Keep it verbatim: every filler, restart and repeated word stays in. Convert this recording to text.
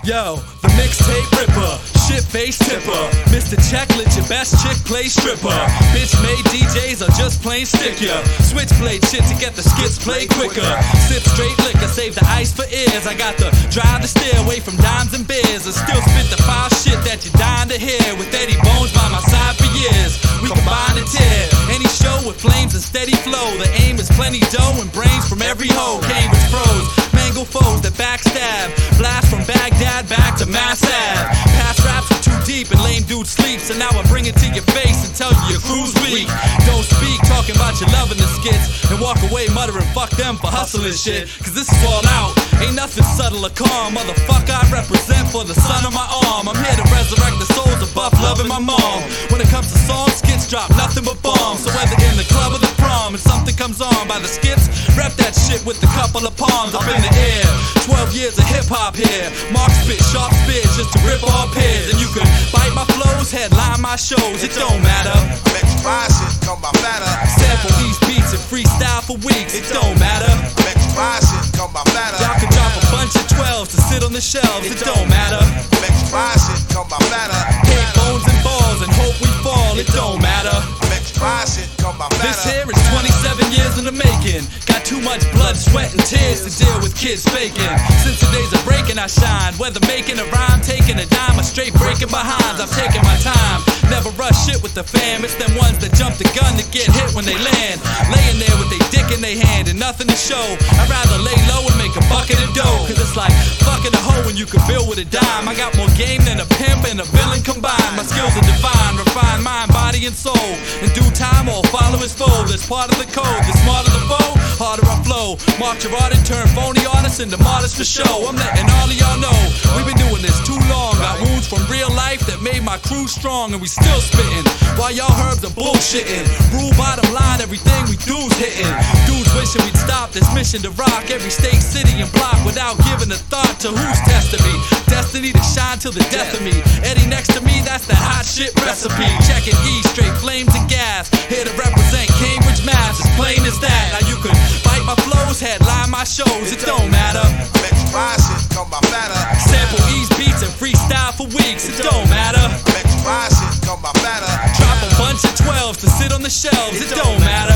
Yo, the mixtape ripper, shit face tipper, Mister Checklet, your best chick play stripper. Bitch made D Js are just plain stick ya. Switchblade shit to get the skits play quicker. Sip straight liquor, save the ice for ears. I got the drive to steer away from dimes and beers, and still spit the foul shit that you're dying to hear. With Eddie Bones by my side for years, we combine and tear any show with flames and steady flow. The aim is plenty dough and brains from every hoe. Cambridge pros, mangle foes that backstab, blast from Baghdad back to Mass Ave. Past raps are too deep and lame dude sleeps, and now I bring it to your face and tell you your crew's weak. Don't speak talking about you loving the skits, and walk away muttering fuck them for hustling shit. Cause this is all out, ain't nothing subtle or calm. Motherfucker, I represent for the son of my arm. I'm here to resurrect the souls of Buff Love and my mom. When it comes to songs, skits drop nothing but bombs. So whether in the club or the prom, and something comes on by the skits, rep that shit with a couple of palms up in the air. Twelve years of hip hop here, Mark spit sharp spit just to rip all peers. And you could bite my flows, headline my shows, it don't matter. Make you buy shit, come by fatter. Sample these beats and freestyle for weeks, it don't matter. Make you buy shit, come by fatter. Y'all can drop a bunch of twelves to sit on the shelves, it don't matter. Make you buy shit, come by fatter. Hit bones and balls and hope we fall, it don't matter. Make you buy shit, come by fatter. This here is twenty-seven years in the making. Got too much blood, sweat, and tears to deal with kids faking. Since the days of breaking, I shine. Whether making a rhyme, taking a dime, or straight breaking behinds, I've taken my time. Never rush shit with the fam. It's them ones that jump the gun to get hit when they land. Laying there with their dick in their hand and nothing to show. I'd rather lay low and make a bucket of dough. Cause it's like fucking a hoe when you can build with a dime. I got more game than a pimp and a villain combined. My skills are divine, refined mind, body, and soul. In due time, all follow his fold. That's part of the code. The smarter the foe, harder I flow. March your art and turn phony artists into martyrs for show. I'm letting all of y'all know we've been doing this too long. Got wounds from real life that made my crew strong, and we still spitting while y'all herbs are bullshitting. Rule bottom line, everything we do's hitting. Dudes wishing we'd stop this mission to rock every state, city, and block without giving a thought to who's testing me. Destiny to shine till the death of me. Eddie next to me, that's that hot shit recipe. Checking E, straight flames and gas. Here to represent Cambridge, Mass. As plain as that. Now you could bite my flows, headline my shows, it don't matter. Make you buy shit, come by fatter. Sample E's beats and freestyle for weeks, it don't matter. Make you buy shit, come by fatter. Drop a bunch of twelves to sit on the shelves, it don't matter.